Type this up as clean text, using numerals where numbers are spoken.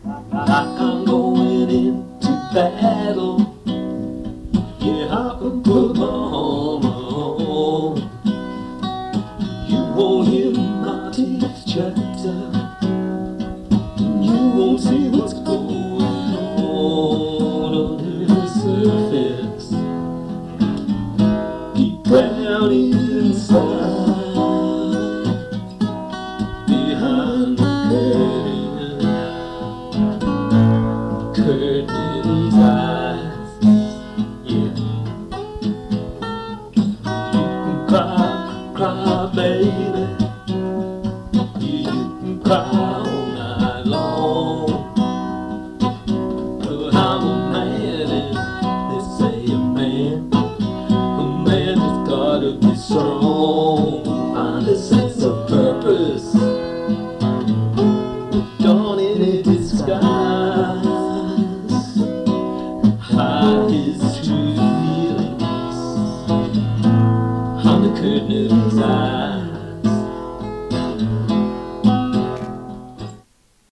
like I'm going into battle. Yeah, I can put my armor on. You won't hear my teeth chatter. You won't see what's going on under the surface. Deep down inside, behind the curtain in his eyes. Yeah, you can cry, cry, baby. Yeah, you can cry all night long. But I'm a man, and they say a man has gotta be strong. Find a sense of purpose, dawn in a disguise. Hide his true feelings on the curtain of his eyes.